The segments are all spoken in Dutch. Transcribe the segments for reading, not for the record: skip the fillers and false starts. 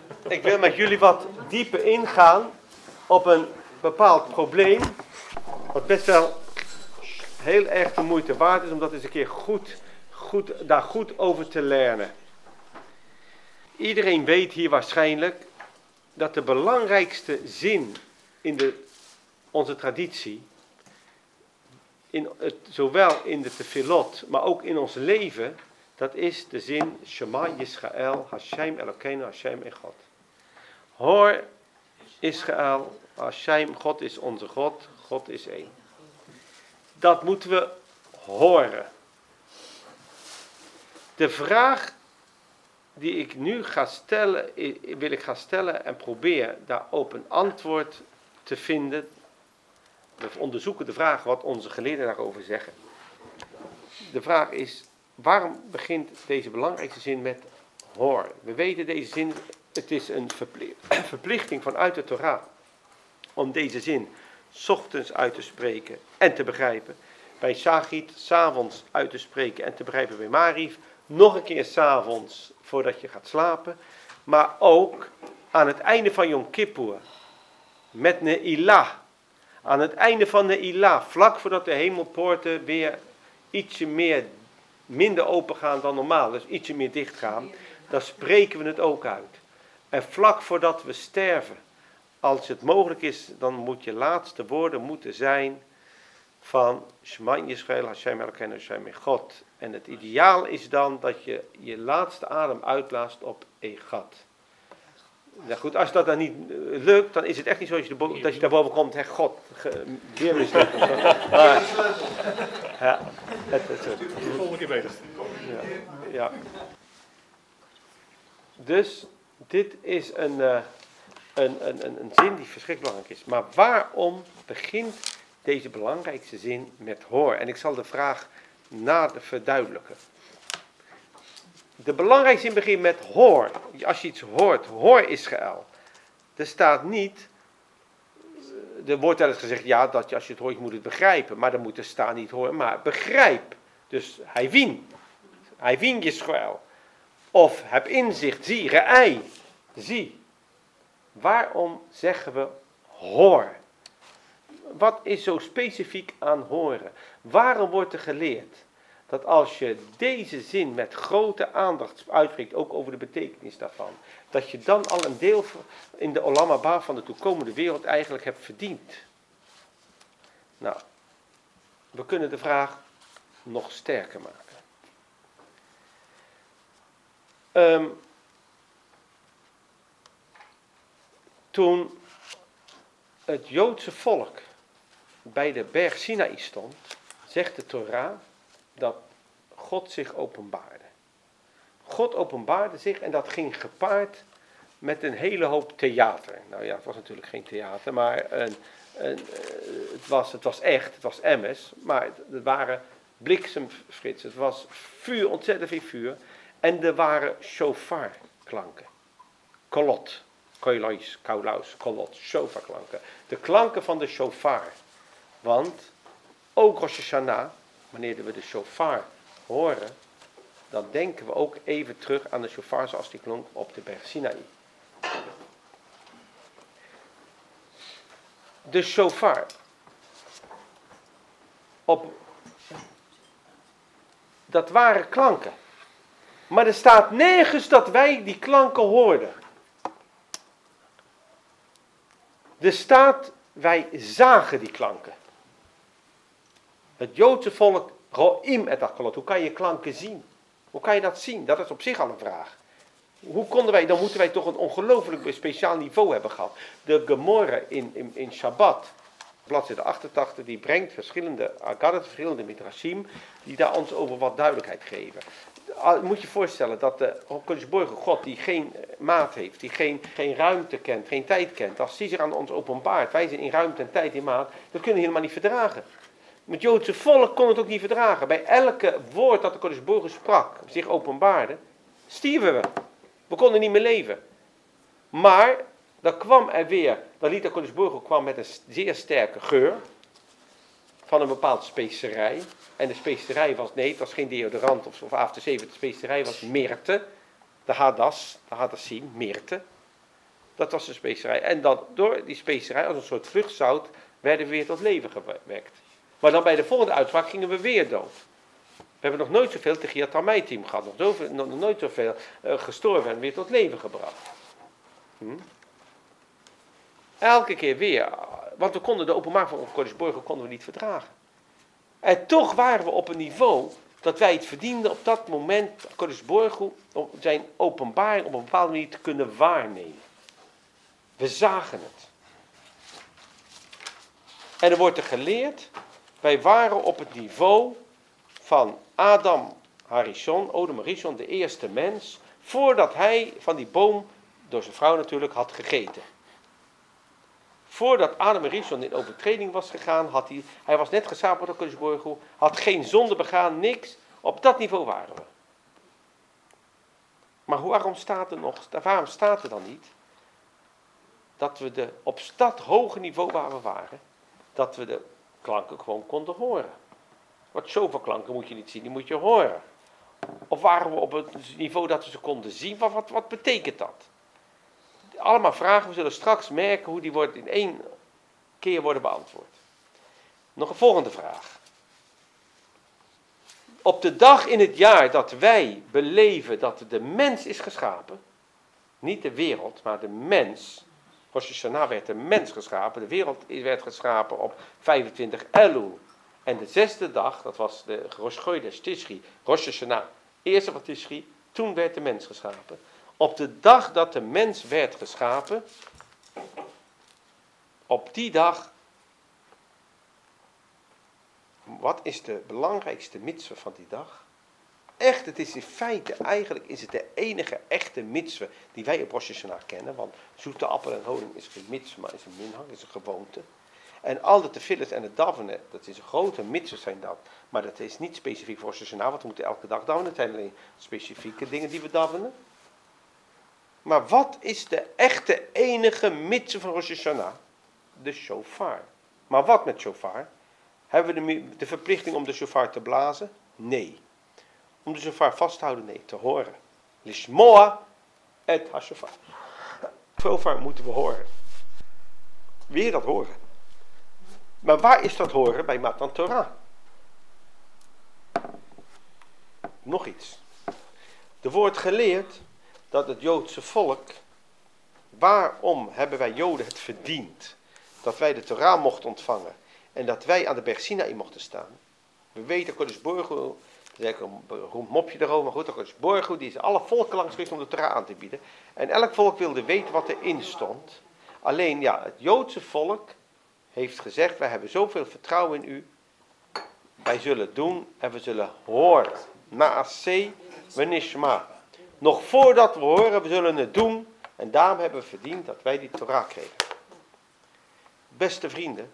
Ik wil met jullie wat dieper ingaan op een bepaald probleem, wat best wel heel erg de moeite waard is om dat eens een keer daar goed over te leren. Iedereen weet hier waarschijnlijk dat de belangrijkste zin in onze traditie, zowel in de tefillot, maar ook in ons leven, dat is de zin Shema Yisrael, Hashem Elokeinu, Hashem Echad. Hoor Israël, Hashem, God is onze God, God is één. Dat moeten we horen. De vraag die ik nu wil ik gaan stellen en probeer daarop een antwoord te vinden. We onderzoeken de vraag wat onze geleerden daarover zeggen. De vraag is, waarom begint deze belangrijkste zin met hoor? We weten deze zin, het is een verplichting vanuit de Torah om deze zin 's ochtends uit te spreken en te begrijpen. Bij Shachit 's avonds uit te spreken en te begrijpen bij Mariv. Nog een keer 's avonds voordat je gaat slapen. Maar ook aan het einde van Yom Kippur. Met Ne'ilah. Aan het einde van Ne'ilah. Vlak voordat de hemelpoorten weer minder open gaan dan normaal. Dus ietsje meer dicht gaan. Dan spreken we het ook uit. En vlak voordat we sterven. Als het mogelijk is, dan moet je laatste woorden moeten zijn van Shema Yisrael, Hashem Elokeinu, Hashem Echad. En het ideaal is dan dat je je laatste adem uitblaast op Echad. Nou goed, als dat dan niet lukt, dan is het echt niet zo dat je daarboven komt, hè, God, weer mislukt. Ja, de volgende keer beter. Ja. Dus dit is een zin die verschrikkelijk belangrijk is. Maar waarom begint deze belangrijkste zin met hoor? En ik zal de vraag nader verduidelijken. De belangrijkste zin begint met hoor. Als je iets hoort, hoor Israël. Er staat niet, er wordt wel eens gezegd, ja, dat als je het hoort, je moet het begrijpen. Maar dan moet er staan niet horen, maar begrijp. Dus hij wien Israël. Of heb inzicht, zie, re'ai, zie. Waarom zeggen we hoor? Wat is zo specifiek aan horen? Waarom wordt er geleerd dat als je deze zin met grote aandacht uitspreekt, ook over de betekenis daarvan, dat je dan al een deel in de Olam Haba van de toekomende wereld eigenlijk hebt verdiend? Nou, we kunnen de vraag nog sterker maken. Toen het Joodse volk bij de berg Sinaï stond, zegt de Torah dat God zich openbaarde. God openbaarde zich en dat ging gepaard met een hele hoop theater. Nou ja, het was natuurlijk geen theater, maar het was echt, het was emes, maar het waren bliksemflitsen. Het was vuur, ontzettend veel vuur. En er waren shofarklanken. Kolot. Koilois, kaulaus, kolot, shofarklanken. De klanken van de shofar. Want ook Rosh Hashanah, wanneer we de shofar horen, dan denken we ook even terug aan de shofar zoals die klonk op de berg Sinaï. De shofar. Dat waren klanken. Maar er staat nergens dat wij die klanken hoorden. Er staat, wij zagen die klanken. Het Joodse volk, ro'im et akolot. Hoe kan je klanken zien? Hoe kan je dat zien? Dat is op zich al een vraag. Hoe konden wij, dan moeten wij toch een ongelooflijk speciaal niveau hebben gehad. De Gemorre in Shabbat, bladzijde 88, die brengt verschillende agadat, verschillende midrashim, die daar ons over wat duidelijkheid geven. Moet je voorstellen dat de God die geen maat heeft, die geen ruimte kent, geen tijd kent, als die zich aan ons openbaart, wij zijn in ruimte en tijd in maat, dat kunnen we helemaal niet verdragen. Het Joodse volk kon het ook niet verdragen. Bij elke woord dat de Kodesh sprak, zich openbaarde, stierven we. We konden niet meer leven. Maar dan kwam er weer, dan liet de Kodesh kwam met een zeer sterke geur van een bepaald specerij. En de specerij was, het was geen deodorant of after shave, de specerij was mirte, de hadassim, mirte. Dat was de specerij. En dan door die specerij, als een soort vluchtzout, werden we weer tot leven gewekt. Maar dan bij de volgende uitbraak gingen we weer dood. We hebben nog nooit zoveel team gehad. Nog nooit zoveel gestorven en weer tot leven gebracht. Elke keer weer. Want we konden de openbaring van Kodesh Borgo konden we niet verdragen. En toch waren we op een niveau dat wij het verdienden op dat moment, Kodesh Borgo, om zijn openbaring op een bepaalde manier te kunnen waarnemen. We zagen het. En er wordt er geleerd, wij waren op het niveau van Adam Harishon, de eerste mens, voordat hij van die boom, door zijn vrouw natuurlijk, had gegeten. Voordat Adam Harishon in overtreding was gegaan, hij was net geschapen door Kodesh Borgo, had geen zonde begaan, niks. Op dat niveau waren we. Maar waarom staat er dan niet dat we op dat hoge niveau waar we waren, dat we de klanken gewoon konden horen? Want shofar-klanken moet je niet zien, die moet je horen. Of waren we op het niveau dat we ze konden zien? Wat betekent dat? Allemaal vragen, we zullen straks merken hoe die in 1 keer worden beantwoord. Nog een volgende vraag. Op de dag in het jaar dat wij beleven dat de mens is geschapen, niet de wereld, maar de mens. Rosh Hashanah werd de mens geschapen, de wereld werd geschapen op 25 Elul. En de 6e dag, dat was de Rosh Chodesh Tishri, Rosh Hashanah, eerste van Tishri, toen werd de mens geschapen. Op de dag dat de mens werd geschapen, op die dag, wat is de belangrijkste mitzwa van die dag? Echt, het is in feite, eigenlijk is het de enige echte mitzwa die wij op Rosh Hashanah kennen. Want zoete appel en honing is geen mitzwa, maar is een minhag, is een gewoonte. En al de tefilles en het davenen, dat is een grote mitzwa zijn dat. Maar dat is niet specifiek voor Rosh Hashanah, want we moeten elke dag davenen. Het zijn alleen specifieke dingen die we davenen. Maar wat is de echte enige mitzwa van Rosh Hashanah? De shofar. Maar wat met shofar? Hebben we de verplichting om de shofar te blazen? Nee. Om de shofar vast te houden? Nee, te horen. Lishmoa et ha-shofar. Shofar moeten we horen. Weer dat horen. Maar waar is dat horen? Bij Matan Torah. Nog iets. Er wordt geleerd dat het Joodse volk, waarom hebben wij Joden het verdiend dat wij de Torah mochten ontvangen en dat wij aan de berg Sinaï mochten staan? We weten, Kodesh Borgo, er is een beroemd mopje erover, maar goed, Kodesh Borgo, die is alle volken langs geweest om de Torah aan te bieden. En elk volk wilde weten wat erin stond. Alleen, ja, het Joodse volk heeft gezegd, wij hebben zoveel vertrouwen in u, wij zullen doen en we zullen horen. Naaseh venishma. Nog voordat we horen, we zullen het doen. En daarom hebben we verdiend dat wij die Torah kregen. Beste vrienden.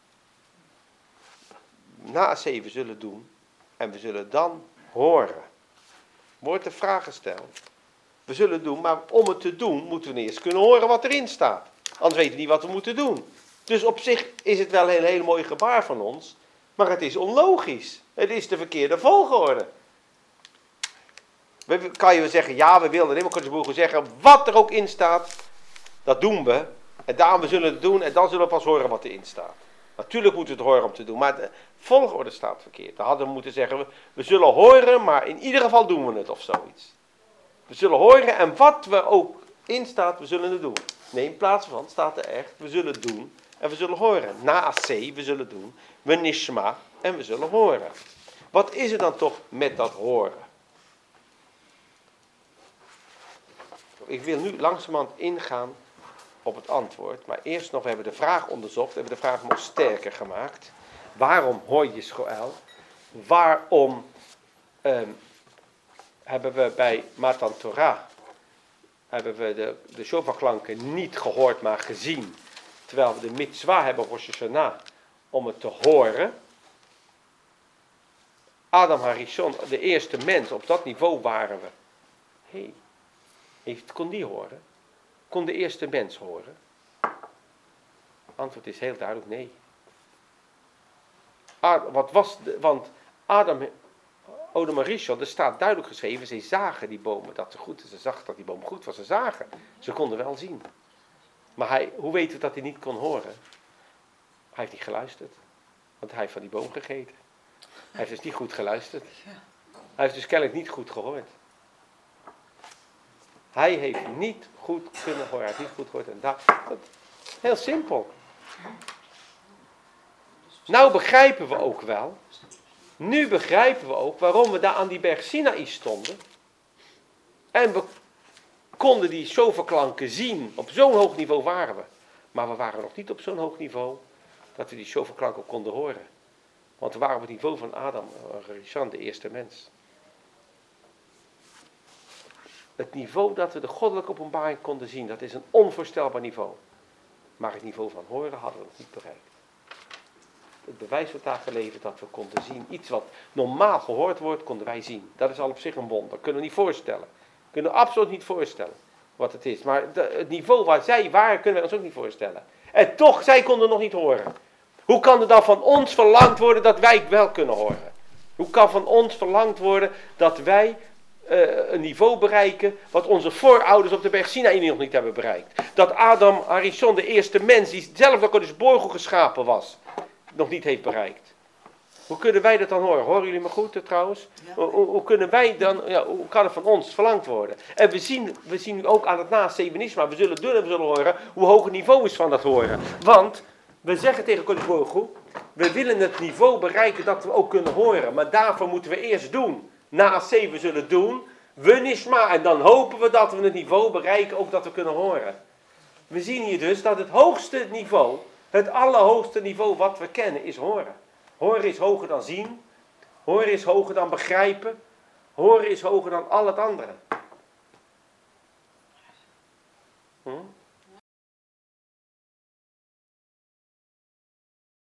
Naaseh, we zullen doen. En we zullen dan horen. Wordt de vraag gesteld. We zullen doen, maar om het te doen, moeten we eerst kunnen horen wat erin staat. Anders weten we niet wat we moeten doen. Dus op zich is het wel een hele mooie gebaar van ons. Maar het is onlogisch. Het is de verkeerde volgorde. Kan je zeggen, ja, we wilden helemaal Kodesh Borgo zeggen, wat er ook in staat, dat doen we. En daarom we zullen het doen en dan zullen we pas horen wat erin staat. Natuurlijk moeten we het horen om te doen, maar de volgorde staat verkeerd. Dan hadden we moeten zeggen, we zullen horen, maar in ieder geval doen we het of zoiets. We zullen horen en wat we ook in staat, we zullen het doen. Nee, in plaats van staat er echt, we zullen het doen en we zullen horen. Naaseh, we zullen doen. We nishma en we zullen horen. Wat is er dan toch met dat horen? Ik wil nu langzamerhand ingaan op het antwoord. Maar eerst nog, we hebben de vraag onderzocht. We hebben de vraag nog sterker gemaakt. Waarom hoor je Schoel? Waarom hebben we bij Matan Torah hebben we de shofarklanken niet gehoord, maar gezien. Terwijl we de mitzwa hebben op Rosh Hashanah om het te horen. Adam Harishon, de eerste mens, op dat niveau waren we. Kon die horen? Kon de eerste mens horen? Antwoord is heel duidelijk nee. Want Adam Harishon, er staat duidelijk geschreven, ze zagen die bomen, dat ze goed, ze zag dat die boom goed was, ze zagen. Ze konden wel zien. Maar hoe weten we dat hij niet kon horen? Hij heeft niet geluisterd. Want hij heeft van die boom gegeten. Hij heeft dus niet goed geluisterd. Hij heeft dus kennelijk niet goed gehoord. Hij heeft niet goed kunnen horen. Hij heeft niet goed gehoord. En dat heel simpel. Nou begrijpen we ook wel. Nu begrijpen we ook waarom we daar aan die berg Sinaï stonden. En we konden die shofarklanken zien. Op zo'n hoog niveau waren we. Maar we waren nog niet op zo'n hoog niveau dat we die shofarklanken ook konden horen. Want we waren op het niveau van Adam, Rishon, de eerste mens. Het niveau dat we de goddelijke openbaring konden zien, dat is een onvoorstelbaar niveau. Maar het niveau van horen hadden we nog niet bereikt. Het bewijs wordt daar geleverd dat we konden zien. Iets wat normaal gehoord wordt, konden wij zien. Dat is al op zich een wonder. Dat kunnen we niet voorstellen. We kunnen absoluut niet voorstellen wat het is. Maar het niveau waar zij waren, kunnen wij ons ook niet voorstellen. En toch, zij konden nog niet horen. Hoe kan er dan van ons verlangd worden dat wij het wel kunnen horen? Hoe kan van ons verlangd worden dat wij een niveau bereiken wat onze voorouders op de berg Sinaï nog niet hebben bereikt? Dat Adam Arishon, de eerste mens, die zelf nog eens borgel geschapen was, nog niet heeft bereikt. Hoe kunnen wij dat dan horen? Horen jullie me goed trouwens? Ja. Hoe kunnen wij dan, hoe kan het van ons verlangd worden? En we zien nu ook aan het naast-Sebenisma, we zullen doen en we zullen horen hoe hoog het niveau is van dat horen. Want we zeggen tegen Kodesh Baruch Hu, we willen het niveau bereiken dat we ook kunnen horen. Maar daarvoor moeten we eerst doen. Naast we zullen doen, we nisma. En dan hopen we dat we het niveau bereiken, ook dat we kunnen horen. We zien hier dus dat het hoogste niveau, het allerhoogste niveau wat we kennen, is horen. Horen is hoger dan zien. Horen is hoger dan begrijpen. Horen is hoger dan al het andere.